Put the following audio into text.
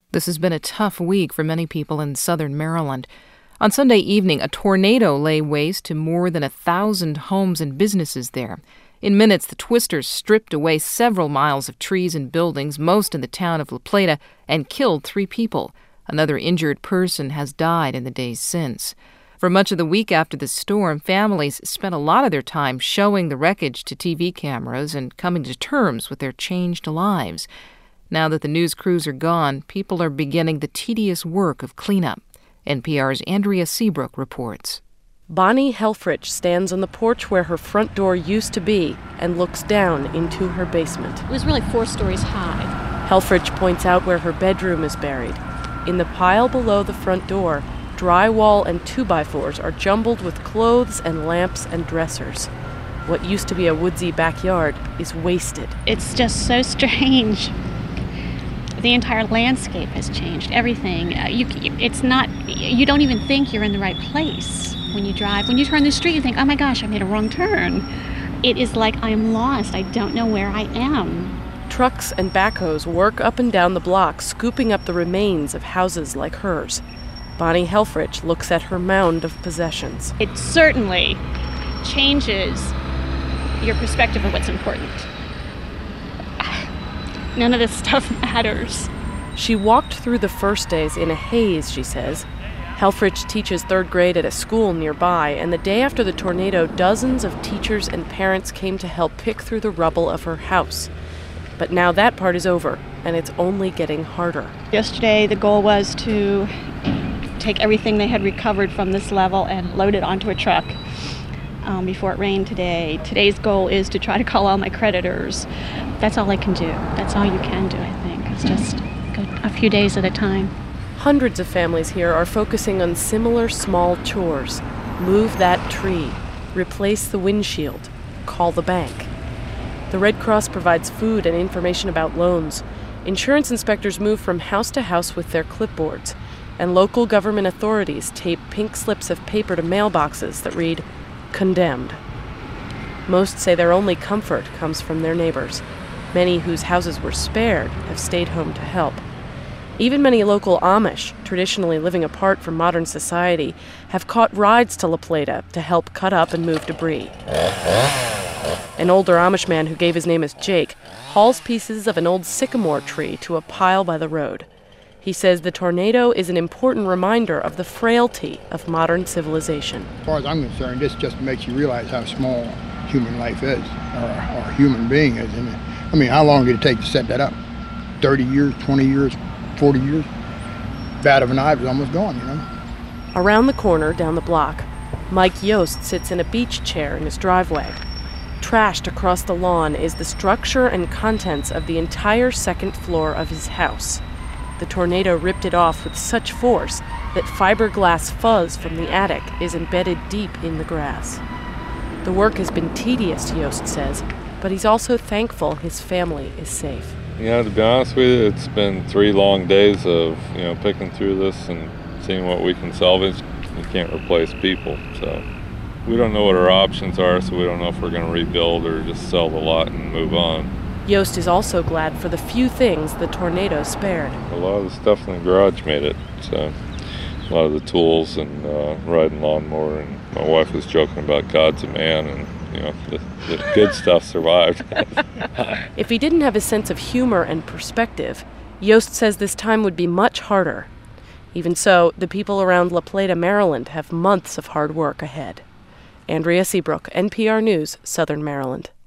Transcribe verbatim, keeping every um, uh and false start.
This has been a tough week for many people in southern Maryland. On Sunday evening, a tornado lay waste to more than a thousand homes and businesses there. In minutes, the twisters stripped away several miles of trees and buildings, most in the town of La Plata, and killed three people. Another injured person has died in the days since. For much of the week after the storm, families spent a lot of their time showing the wreckage to T V cameras and coming to terms with their changed lives. Now that the news crews are gone, people are beginning the tedious work of cleanup. N P R's Andrea Seabrook reports. Bonnie Helfrich stands on the porch where her front door used to be and looks down into her basement. It was really four stories high. Helfrich points out where her bedroom is buried. In the pile below the front door, drywall and two-by-fours are jumbled with clothes and lamps and dressers. What used to be a woodsy backyard is wasted. It's just so strange. The entire landscape has changed. Everything. Uh, you, it's not. You don't even think you're in the right place when you drive. When you turn the street, you think, "Oh my gosh, I made a wrong turn." It is like I am lost. I don't know where I am. Trucks and backhoes work up and down the block, scooping up the remains of houses like hers. Bonnie Helfrich looks at her mound of possessions. It certainly changes your perspective of what's important. None of this stuff matters. She walked through the first days in a haze, she says. Helfrich teaches third grade at a school nearby, and the day after the tornado, dozens of teachers and parents came to help pick through the rubble of her house. But now that part is over, and it's only getting harder. Yesterday, the goal was to take everything they had recovered from this level and load it onto a truck um, before it rained today. Today's goal is to try to call all my creditors. That's all I can do. That's all you can do, I think. It's just go a few days at a time. Hundreds of families here are focusing on similar small chores. Move that tree, replace the windshield, call the bank. The Red Cross provides food and information about loans. Insurance inspectors move from house to house with their clipboards, and local government authorities tape pink slips of paper to mailboxes that read, "Condemned." Most say their only comfort comes from their neighbors. Many whose houses were spared have stayed home to help. Even many local Amish, traditionally living apart from modern society, have caught rides to La Plata to help cut up and move debris. An older Amish man who gave his name as Jake hauls pieces of an old sycamore tree to a pile by the road. He says the tornado is an important reminder of the frailty of modern civilization. As far as I'm concerned, this just makes you realize how small human life is, or, or human being is. And I mean, how long did it take to set that up? thirty years, twenty years, forty years? Bat of an eye was almost gone, you know? Around the corner, down the block, Mike Yost sits in a beach chair in his driveway. Trashed across the lawn is the structure and contents of the entire second floor of his house. The tornado ripped it off with such force that fiberglass fuzz from the attic is embedded deep in the grass. The work has been tedious, Yost says, but he's also thankful his family is safe. You know, to be honest with you, it's been three long days of, you know, picking through this and seeing what we can salvage. You can't replace people, so we don't know what our options are, so we don't know if we're going to rebuild or just sell the lot and move on. Yost is also glad for the few things the tornado spared. A lot of the stuff in the garage made it, so a lot of the tools and uh, riding lawnmower, and my wife was joking about God's a man, and you know, the, the good stuff survived. If he didn't have a sense of humor and perspective, Yost says this time would be much harder. Even so, the people around La Plata, Maryland have months of hard work ahead. Andrea Seabrook, N P R News, Southern Maryland.